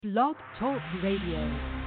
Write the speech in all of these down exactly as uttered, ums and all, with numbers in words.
Blog Talk Radio.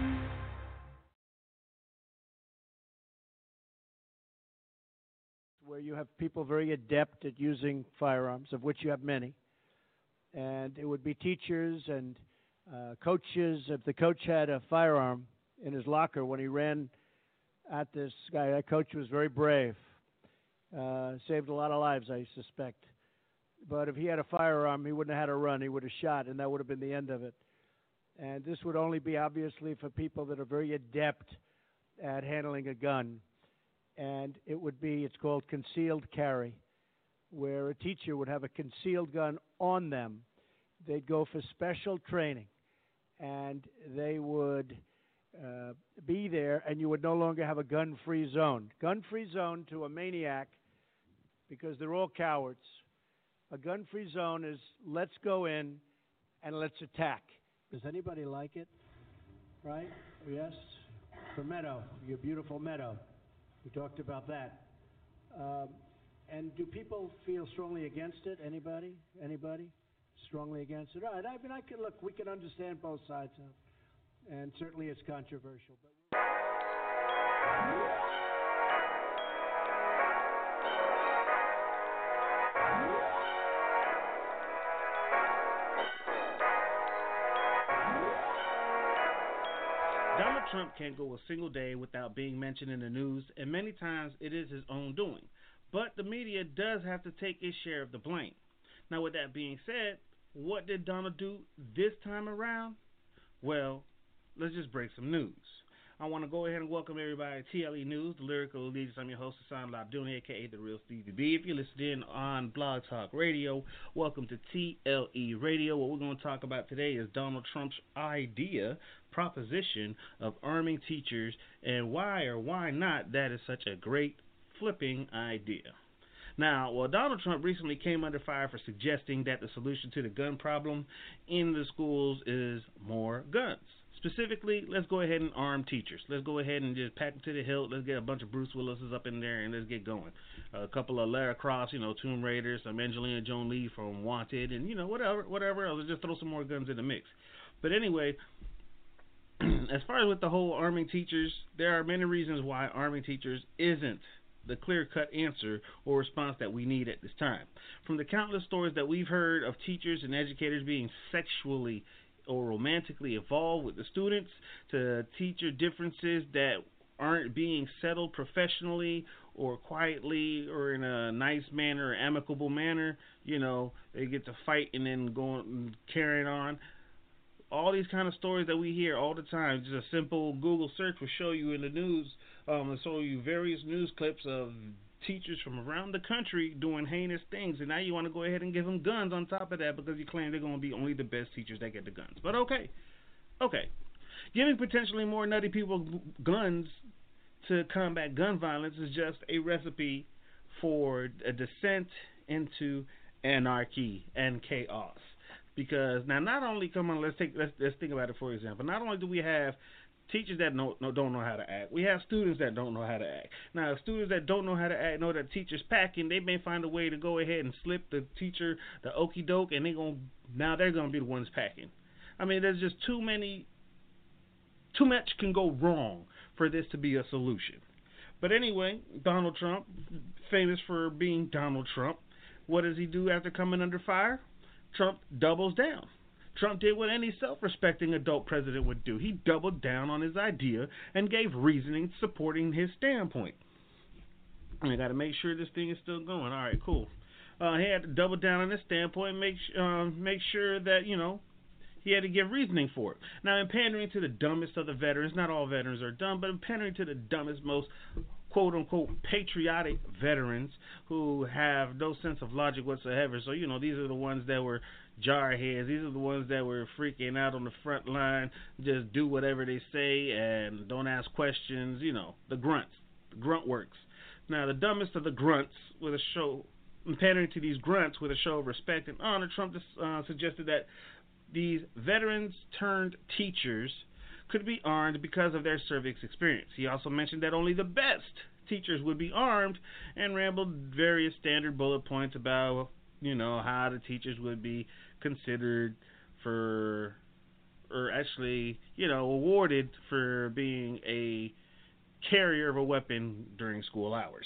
Where you have people very adept at using firearms, of which you have many. And it would be teachers and uh, coaches. If the coach had a firearm in his locker when he ran at this guy, that coach was very brave. Uh, saved a lot of lives, I suspect. But if he had a firearm, he wouldn't have had to run. He would have shot, and that would have been the end of it. And this would only be, obviously, for people that are very adept at handling a gun. And it would be, it's called concealed carry, where a teacher would have a concealed gun on them. They'd go for special training, and they would uh, be there, and you would no longer have a gun-free zone. Gun-free zone to a maniac, because they're all cowards. A gun-free zone is let's go in and let's attack. Does anybody like it? Right? Yes? For Meadow, your beautiful Meadow. We talked about that. Um, and do people feel strongly against it? Anybody? Anybody? Strongly against it? All right. I mean, I can look. We can understand both sides of it, and certainly it's controversial. But Donald Trump can't go a single day without being mentioned in the news, and many times it is his own doing. But the media does have to take its share of the blame. Now, with that being said, what did Donald do this time around? Well, let's just break some news. I want to go ahead and welcome everybody to T L E News, the Lyrical Allegiance. I'm your host, Hassan Labdouni, a k a. The Real Stevie B. If you're listening on Blog Talk Radio, welcome to T L E Radio. What we're going to talk about today is Donald Trump's idea, proposition of arming teachers, and why or why not that is such a great flipping idea. Now, well, Donald Trump recently came under fire for suggesting that the solution to the gun problem in the schools is more guns. Specifically, let's go ahead and arm teachers. Let's go ahead and just pack them to the hilt. Let's get a bunch of Bruce Willises up in there and let's get going. Uh, a couple of Lara Croft, you know, Tomb Raiders, some Angelina Jolie from Wanted, and, you know, whatever, whatever else. Just throw some more guns in the mix. But anyway, as far as with the whole arming teachers, there are many reasons why arming teachers isn't the clear-cut answer or response that we need at this time. From the countless stories that we've heard of teachers and educators being sexually or romantically involved with the students, to teacher differences that aren't being settled professionally or quietly or in a nice manner or amicable manner, you know, they get to fight and then going carrying on. All these kind of stories that we hear all the time, just a simple Google search will show you in the news, um, will show you various news clips of teachers from around the country doing heinous things, and now you want to go ahead and give them guns on top of that because you claim they're going to be only the best teachers that get the guns. But okay, okay. Giving potentially more nutty people guns to combat gun violence is just a recipe for a descent into anarchy and chaos. Because now, not only come on, let's take let's let's think about it. For example, not only do we have teachers that know, no, don't know how to act, we have students that don't know how to act. Now, if students that don't know how to act know that teachers packing, they may find a way to go ahead and slip the teacher the okey doke, and they going now they're gonna be the ones packing. I mean, there's just too many, too much can go wrong for this to be a solution. But anyway, Donald Trump, famous for being Donald Trump, what does he do after coming under fire? Trump doubles down. Trump did what any self-respecting adult president would do. He doubled down on his idea and gave reasoning supporting his standpoint. I got to make sure this thing is still going. All right, cool. Uh, he had to double down on his standpoint and make, uh, make sure that, you know, he had to give reasoning for it. Now, in pandering to the dumbest of the veterans, not all veterans are dumb, but in pandering to the dumbest, most quote-unquote patriotic veterans who have no sense of logic whatsoever. So, you know, these are the ones that were jarheads. These are the ones that were freaking out on the front line, just do whatever they say and don't ask questions, you know, the grunts, the grunt works. Now, the dumbest of the grunts with a show, pandering to these grunts with a show of respect and honor, Trump uh, suggested that these veterans turned teachers could be armed because of their service experience. He also mentioned that only the best teachers would be armed and rambled various standard bullet points about, you know, how the teachers would be considered for or actually, you know, awarded for being a carrier of a weapon during school hours.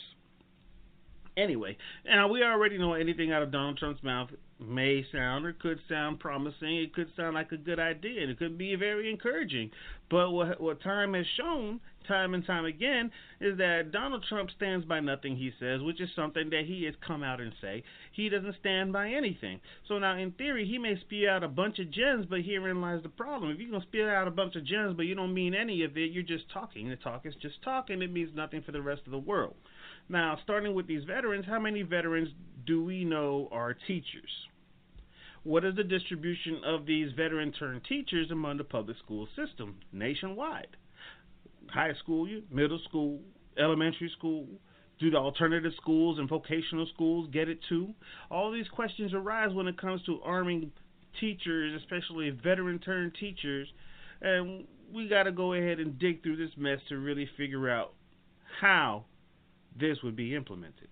Anyway, now we already know anything out of Donald Trump's mouth may sound or could sound promising. It could sound like a good idea, and it could be very encouraging. But what, what time has shown, time and time again, is that Donald Trump stands by nothing he says, which is something that he has come out and say. He doesn't stand by anything. So now, in theory, he may spew out a bunch of gems, but herein lies the problem. If you're going to spew out a bunch of gems, but you don't mean any of it, you're just talking. The talk is just talk, and it means nothing for the rest of the world. Now, starting with these veterans, how many veterans do we know are teachers? What is the distribution of these veteran-turned teachers among the public school system nationwide? High school, middle school, elementary school, do the alternative schools and vocational schools get it too? All these questions arise when it comes to arming teachers, especially veteran-turned teachers, and we got to go ahead and dig through this mess to really figure out how this would be implemented.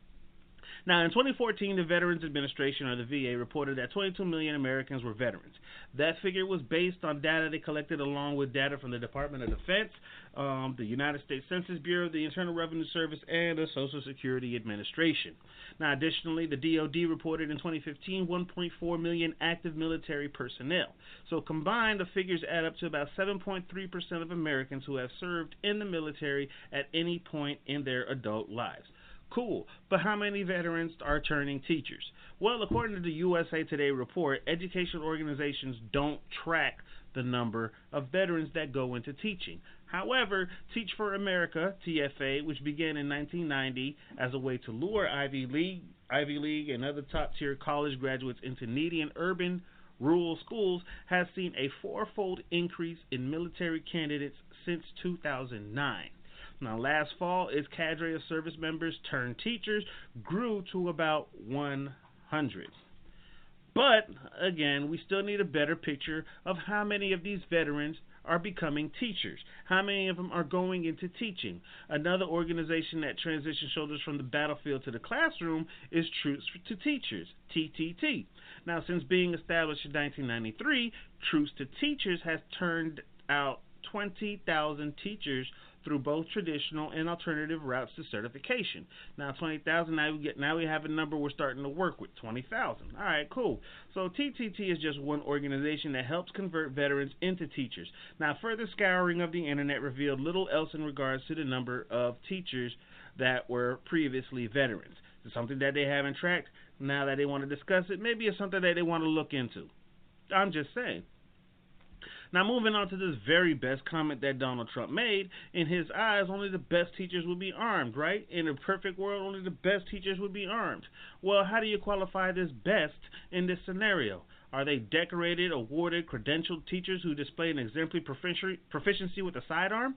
Now, in twenty fourteen, the Veterans Administration, or the V A, reported that twenty-two million Americans were veterans. That figure was based on data they collected along with data from the Department of Defense, um, the United States Census Bureau, the Internal Revenue Service, and the Social Security Administration. Now, additionally, the D O D reported in twenty fifteen one point four million active military personnel. So combined, the figures add up to about seven point three percent of Americans who have served in the military at any point in their adult lives. Cool, but how many veterans are turning teachers? Well, according to the U S A Today report, educational organizations don't track the number of veterans that go into teaching. However, Teach for America, T F A, which began in nineteen ninety as a way to lure Ivy League, Ivy League and other top-tier college graduates into needy and urban rural schools, has seen a fourfold increase in military candidates since two thousand nine. Now, last fall, its cadre of service members turned teachers grew to about one hundred. But, again, we still need a better picture of how many of these veterans are becoming teachers. How many of them are going into teaching? Another organization that transitions soldiers from the battlefield to the classroom is Troops to Teachers, T T T. Now, since being established in nineteen ninety-three, Troops to Teachers has turned out twenty thousand teachers through both traditional and alternative routes to certification. Now, twenty thousand, now we get now we have a number we're starting to work with, twenty thousand. All right, cool. So T T T is just one organization that helps convert veterans into teachers. Now, further scouring of the internet revealed little else in regards to the number of teachers that were previously veterans. It's something that they haven't tracked. Now that they want to discuss it, maybe it's something that they want to look into. I'm just saying. Now, moving on to this very best comment that Donald Trump made. In his eyes, only the best teachers would be armed, right? In a perfect world, only the best teachers would be armed. Well, how do you qualify this best in this scenario? Are they decorated, awarded, credentialed teachers who display an exemplary proficiency with a sidearm?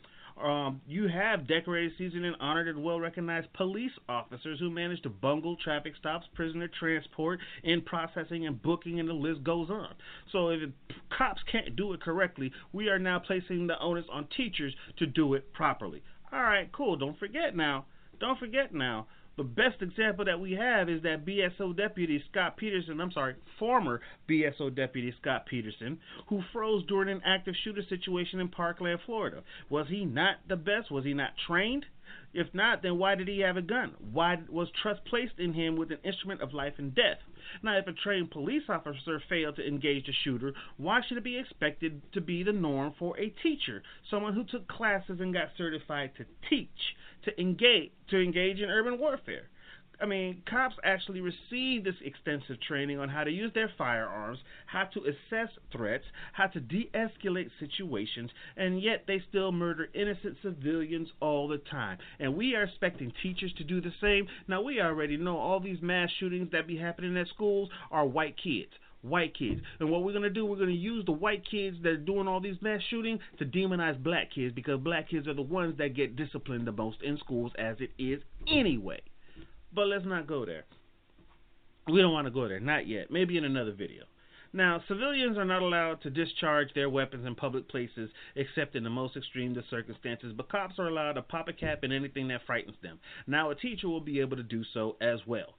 Um, you have decorated, seasoned, and honored and well-recognized police officers who manage to bungle traffic stops, prisoner transport, in processing and booking, and the list goes on. So if it, cops can't do it correctly, we are now placing the onus on teachers to do it properly. All right, cool. Don't forget now. Don't forget now. The best example that we have is that B S O deputy Scott Peterson, I'm sorry, former B S O deputy Scott Peterson, who froze during an active shooter situation in Parkland, Florida. Was he not the best? Was he not trained? If not, then why did he have a gun? Why was trust placed in him with an instrument of life and death? Now, if a trained police officer failed to engage the shooter, why should it be expected to be the norm for a teacher, someone who took classes and got certified to teach, to engage, to engage in urban warfare? I mean, cops actually receive this extensive training on how to use their firearms, how to assess threats, how to de-escalate situations, and yet they still murder innocent civilians all the time. And we are expecting teachers to do the same. Now, we already know all these mass shootings that be happening at schools are white kids. White kids. And what we're going to do, we're going to use the white kids that are doing all these mass shootings to demonize black kids, because black kids are the ones that get disciplined the most in schools as it is anyway. But let's not go there. We don't want to go there. Not yet. Maybe in another video. Now, civilians are not allowed to discharge their weapons in public places except in the most extreme of circumstances, but cops are allowed to pop a cap in anything that frightens them. Now, a teacher will be able to do so as well.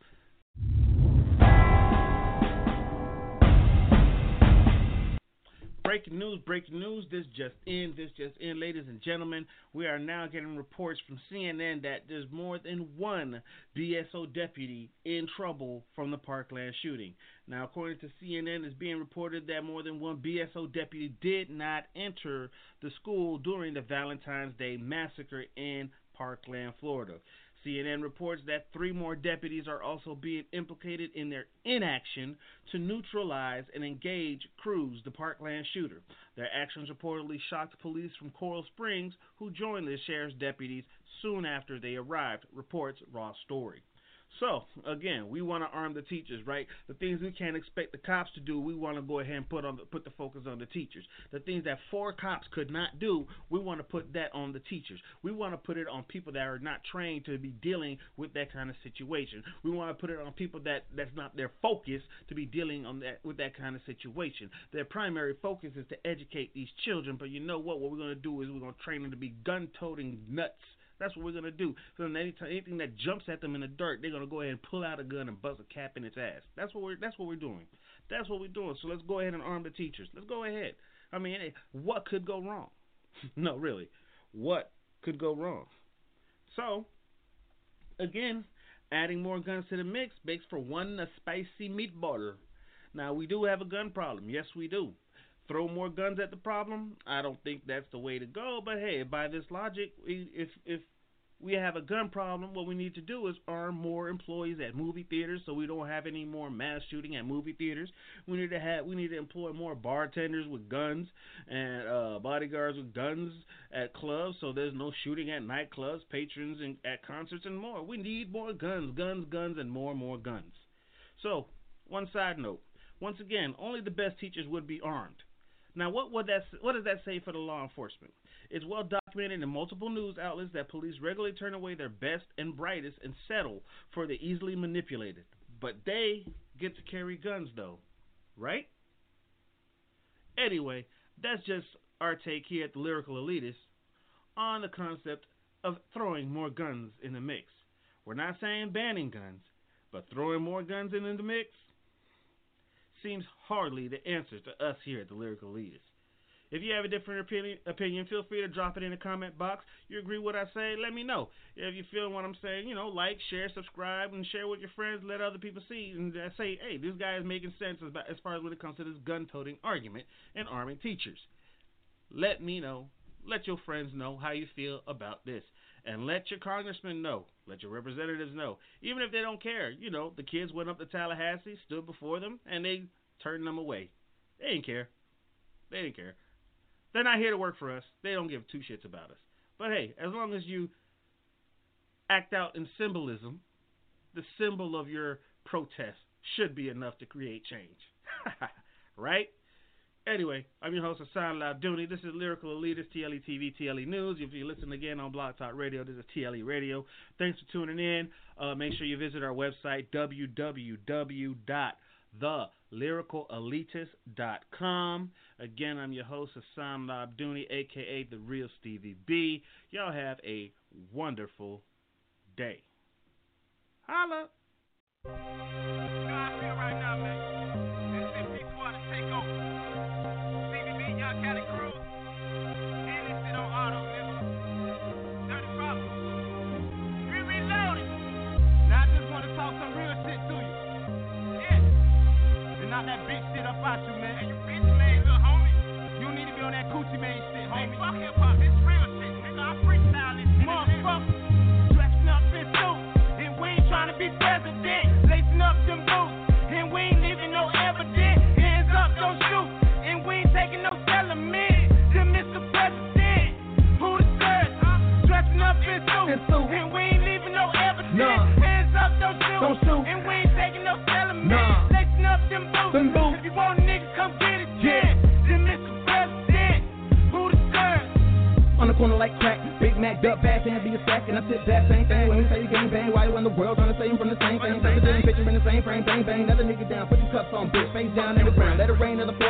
Breaking news, breaking news. This just in, this just in. Ladies and gentlemen, we are now getting reports from C N N that there's more than one B S O deputy in trouble from the Parkland shooting. Now, according to C N N, it's being reported that more than one B S O deputy did not enter the school during the Valentine's Day massacre in Parkland, Florida. C N N reports that three more deputies are also being implicated in their inaction to neutralize and engage Cruz, the Parkland shooter. Their actions reportedly shocked police from Coral Springs, who joined the sheriff's deputies soon after they arrived, reports Raw Story. So, again, we want to arm the teachers, right? The things we can't expect the cops to do, we want to go ahead and put on the, put the focus on the teachers. The things that four cops could not do, we want to put that on the teachers. We want to put it on people that are not trained to be dealing with that kind of situation. We want to put it on people that that's not their focus to be dealing on that with that kind of situation. Their primary focus is to educate these children, but you know what? What we're going to do is we're going to train them to be gun-toting nuts. That's what we're going to do. So anytime, anything that jumps at them in the dirt, they're going to go ahead and pull out a gun and bust a cap in its ass. That's what we're that's what we're doing. That's what we're doing. So let's go ahead and arm the teachers. Let's go ahead. I mean, hey, what could go wrong? No, really. What could go wrong? So, again, adding more guns to the mix makes for one a spicy meatballer. Now, we do have a gun problem. Yes, we do. Throw more guns at the problem? I don't think that's the way to go. But hey, by this logic, if if we have a gun problem, what we need to do is arm more employees at movie theaters so we don't have any more mass shooting at movie theaters. We need to have we need to employ more bartenders with guns and uh, bodyguards with guns at clubs so there's no shooting at nightclubs, patrons and at concerts and more. We need more guns, guns, guns, and more and more guns. So, one side note. Once again, only the best teachers would be armed. Now, what would that what does that say for the law enforcement? It's well documented in multiple news outlets that police regularly turn away their best and brightest and settle for the easily manipulated. But they get to carry guns, though, right? Anyway, that's just our take here at the Lyrical Elitist on the concept of throwing more guns in the mix. We're not saying banning guns, but throwing more guns in the mix seems hardly the answer to us here at the Lyrical Elitist. If you have a different opinion, opinion, feel free to drop it in the comment box. You agree with what I say? Let me know. If you feel what I'm saying, you know, like, share, subscribe, and share with your friends. Let other people see and say, hey, this guy is making sense as far as when it comes to this gun-toting argument and arming teachers. Let me know. Let your friends know how you feel about this. And let your congressmen know. Let your representatives know. Even if they don't care. You know, the kids went up to Tallahassee, stood before them, and they turned them away. They didn't care. They didn't care. They're not here to work for us. They don't give two shits about us. But hey, as long as you act out in symbolism, the symbol of your protest should be enough to create change. Right? Anyway, I'm your host, Hassan Lauduni. This is Lyrical Elitist, T L E T V, T L E News. If you listen again on Blog Talk Radio, this is T L E Radio. Thanks for tuning in. Uh, make sure you visit our website, w w w dot the lyrical elitist dot com. Again, I'm your host, Hassan Lauduni, a k a. The Real Stevie B. Y'all have a wonderful day. Holla! Right now, man. That bitch shit up out you, man. Hey, you bitch made, little homie. You need to be on that coochie made shit, homie. Hey, fuck hip hop, this real shit, nigga. I freestyle this shit. Motherfucker, dressing up in suits, and we ain't trying to be president. Lacing up them boots, and we ain't leaving no evidence. Hands up, don't shoot, and we ain't taking no selling men. To Mister President, who deserves? Dressing up in suits, and we ain't leaving no evidence. Nah. Hands up, don't shoot, don't shoot, and we ain't taking no selling men. Nah. Them boots. Them boots. If you want a nigga, come get it, yeah. Then Mister President, who the serve? On the corner like crack, Big Mac, duck, fast, and be a sack. And I sit back, same thing. When we say you gang bang, why you in the world trying to say you from the same thing? Same thing, picture in the same frame, bang, bang. Another nigga down, put your cups on, bitch, face down in the ground. Let it rain in the floor.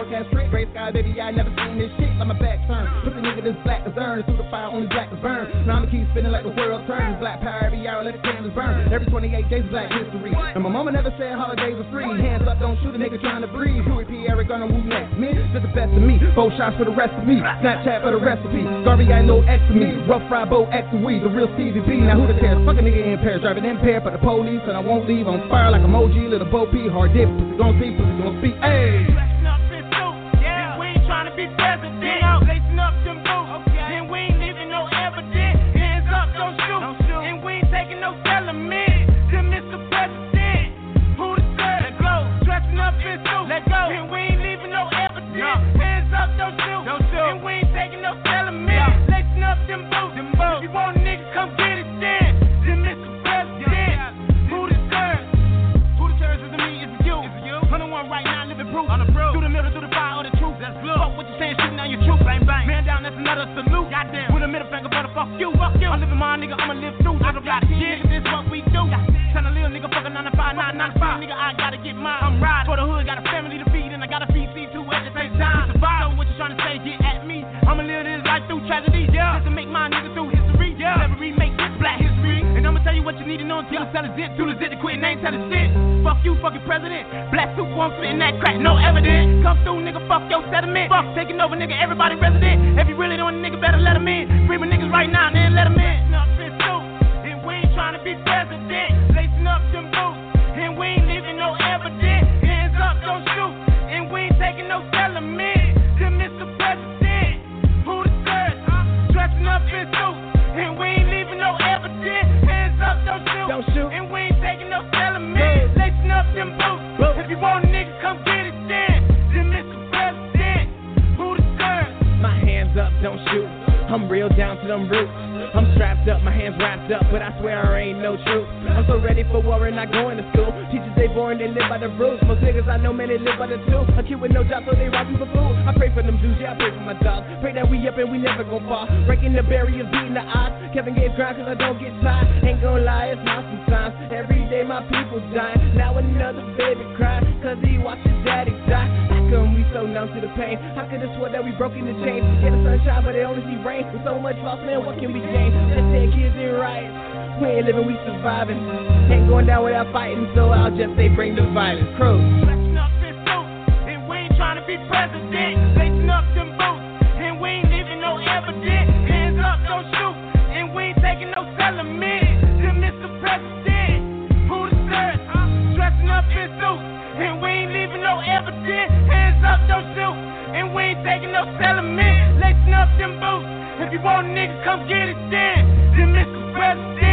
forecast straight, gray sky, baby, I never seen this shit. Like my back turned, put the nigga this black as urn, through the fire, only black as burn. Now I'ma keep spinning like the world turns, black power every hour, let the candles burn. Every twenty-eight days, black history. And my mama never said holidays were free. Hands up, don't shoot a nigga trying to breathe. Huey P. Eric gonna woo next. Me, just the best of me. Both shots for the rest of me. Snapchat for the recipe. Garvey got no X of me. Rough fry, bow, X and we. The real Stevie B. Now who the cares? Fuck a nigga in Paris, driving impaired for the police, and I won't leave on fire like emoji, little Bo P. Hard dip, pussy gon' see, pussy gon' speak. Hey. Flexing up this suit, yeah. We ain't trying to be president. Lacing up them boots, okay. And we ain't leaving no evidence. Hands up, don't shoot. Don't shoot. And we ain't taking no settlement. To Mister President, who the third? Let go. Dressing up in suit, let go. And we ain't leaving no evidence. No. Hands up, don't shoot. Don't shoot. And we ain't taking no settlement. Yeah. Lacing up them boots, them boots. If you want a nigga, come get it then. To Mister President, who the third? Who the third is to me? It's you. It's you. one oh one right now, living proof. On the proof. Through the middle, through the fire, or the truth. That's blue. Fuck what you saying, shooting down your truth. Bang, bang. Man down, that's another salute. Goddamn. With a middle finger, better fuck you. Fuck you. I'm living my nigga, I'ma live through. I don't got shit, this what we do. Tryna live, nigga, fucking nine to five, nine, nine to five. Nigga, I gotta get mine. I'm riding for the hood, got a family to feed, and I gotta feed C two at the same time. Survive. So what you tryna say, get at me. I'ma live this life through tragedy. Yeah. Just to make my nigga through history. Yeah. Never remake this black history. And I'ma tell you what you need to know until you sell a zit. To the zit to quit, and ain't tell a shit. Fuck you, fucking president. Black suit, one spitting that crack, no evidence. Come through, nigga, fuck your settlement. Fuck taking over, nigga, everybody resident. If you really know a nigga, better let him in. Free my niggas right now, then let him in. Up this suit, and we ain't trying to be president. Lacing up them boots, and we ain't leaving no evidence. Hands up, don't shoot, and we ain't taking no settlement. To Mister President, who the third? Dressing up in suits, and we ain't leaving no evidence. Hands up, don't shoot, don't shoot. And we ain't taking no settlement. Lacing up them boots, Bro. If you want a nigga, come get it then. To Mister President, who the third? My hands up, don't shoot. I'm real down to them roots. I'm strapped up, my hands wrapped up, but I swear I ain't no truth. I'm so ready for war and not going to school. Teachers, they born, they live by the rules. Most niggas I know, man, they live by the two. A kid with no job, so they rob you for food. I pray for them Jews, yeah, I pray for my dogs. Pray that we up and we never gon' fall. Breaking the barriers, beating the odds. Kevin gave grind cause I don't get tired. Ain't gon' lie, it's hard sometimes. Every day my people dying. Now another baby crying, cause he watched his daddy die. How come we so numb to the pain? How could have swore that we broke in the chains? Get the sunshine, but they only see rain. With so much loss, man, what can we gain? Let's take kids in riots. We ain't living, we surviving. Ain't going down without fighting, so I'll just say bring the violence. Crew. Flexing up this suit, and we ain't trying to be president. Lacing up them boots, and we ain't leaving no evidence. Hands up, don't shoot, and we ain't taking no settlement. To Mister President, who the third? Dressing up in suits, and we ain't leaving no evidence. Hands up, don't shoot, and we ain't taking no settlement. Lacing up them boots, if you want a nigga, come get it then. To Mister President.